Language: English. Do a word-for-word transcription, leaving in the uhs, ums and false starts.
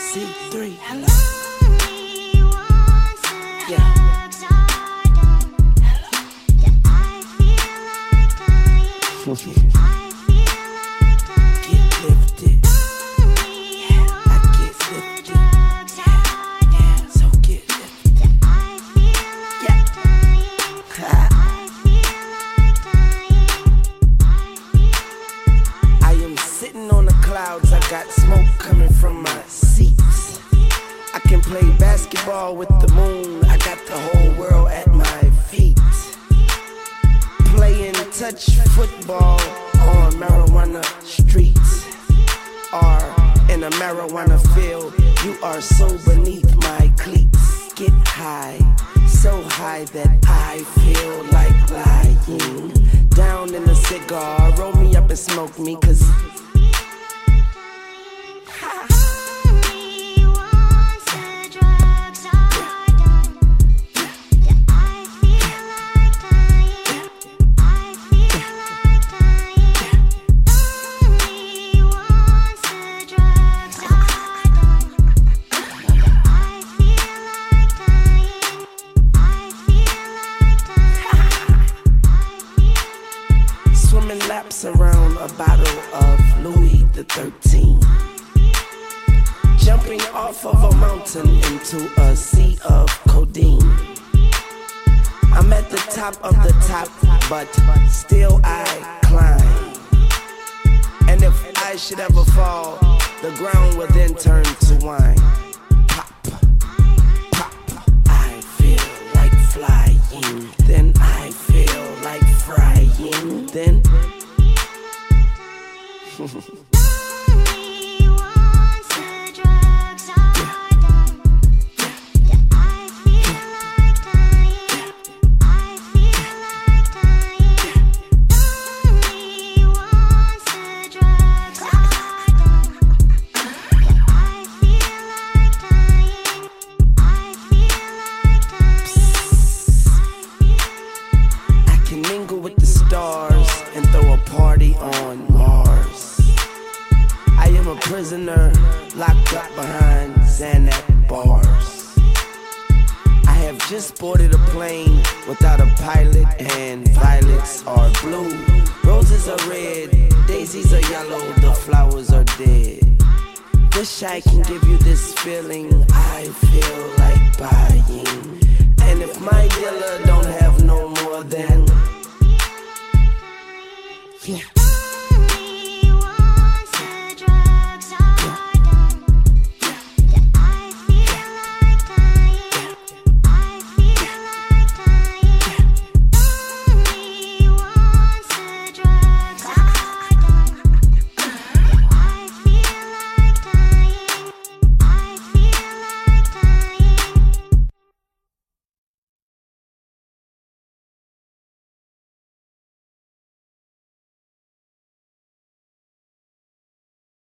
C three. Hello. Get lifted. I get lifted. Yeah, so get lifted. Yeah. I am sitting on the clouds. I got smoke coming from my seats. I can play basketball with the moon. I got the whole world at my feet. Playing touch football on marijuana streets, or in a marijuana field. You are so beneath my cleats. Get high, so high that I feel like lying down in a cigar. Roll me up and smoke me, cause swimming laps around a bottle of Louis the thirteenth, jumping off of a mountain into a sea of codeine. I'm at the top of the top, but still I climb. And if I should ever fall, the ground will then turn to wine. Pop, pop, I feel like flying, then I feel like frying, then mingle with the stars and throw a party on Mars. I am a prisoner locked up behind Xanax bars. I have just boarded a plane without a pilot, and violets are blue, roses are red, daisies are yellow, the flowers are dead. Wish I can give you this feeling I feel like buying. And if my dealer don't have no more, then yeah.